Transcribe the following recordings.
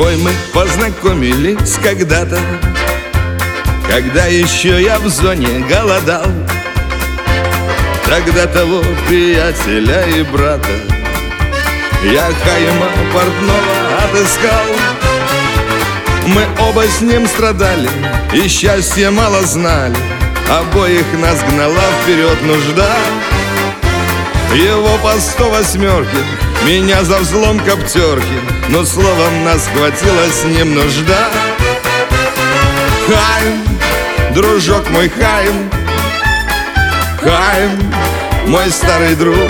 тобой мы познакомились когда-то, когда еще я в зоне голодал. Тогда того приятеля и брата я Хаима портного отыскал. Мы оба с ним страдали и счастья мало знали, обоих нас гнала вперед нужда. Его по 108, меня за взлом коптерки, но словом нас хватила с ним нужда. Хаим, дружок мой Хаим, Хаим, мой старый друг.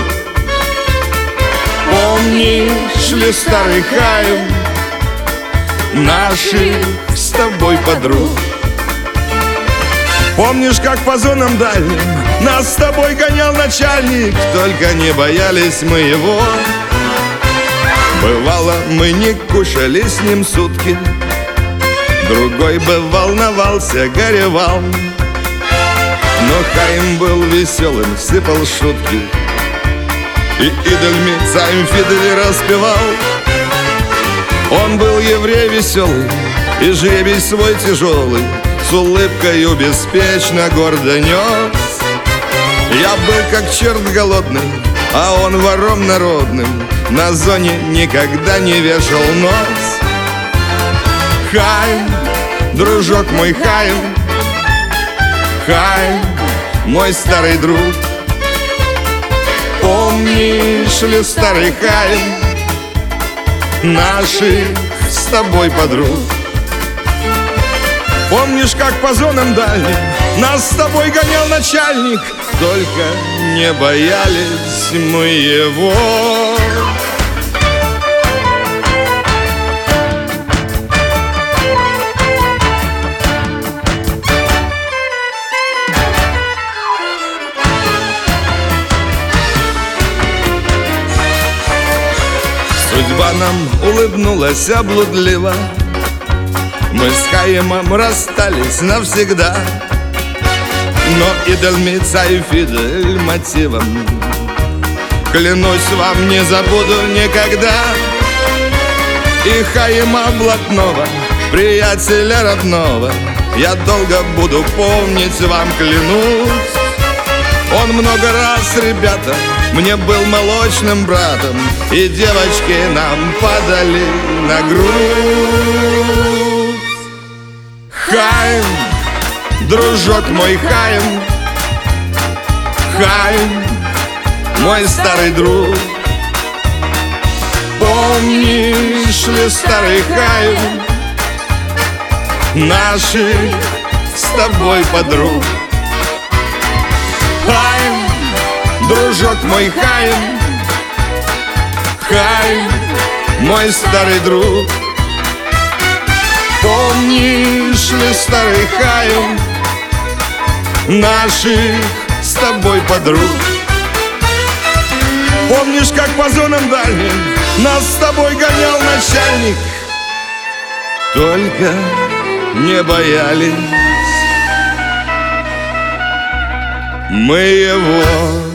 Помнишь ли, старый Хаим, наших с тобой подруг? Помнишь, как по зонам дальним нас с тобой гонял начальник, только не боялись мы его. Бывало, мы не кушали с ним сутки, другой бы волновался, горевал. Но Хаим был веселым, сыпал шутки и идольми цаймфидели распевал. Он был еврей веселый и жребий свой тяжелый с улыбкою беспечно гордо нес. Я был как черт голодный, а он вором народным на зоне никогда не вешал нос. Хаим, дружок мой Хаим, Хаим, мой старый друг. Помнишь ли, старый Хаим, наших с тобой подруг? Помнишь, как по зонам дальним нас с тобой гонял начальник, только не боялись мы его. Судьба нам улыбнулась облудливо, мы с Хаимом расстались навсегда. Но идоль цайфидель мотивом, клянусь вам, не забуду никогда. И Хаима блатного, приятеля родного, я долго буду помнить вам, клянусь. Он много раз, ребята, мне был молочным братом, и девочки нам падали на грудь. Хаим, дружок мой Хаим, Хаим, мой старый друг. Помнишь ли, старый Хаим, наших с тобой подруг? Хаим, дружок мой Хаим, Хаим, мой старый друг. Помнишь ли, старый Хаим, наших с тобой подруг? Помнишь, как по зонам дальним нас с тобой гонял начальник, только не боялись мы его.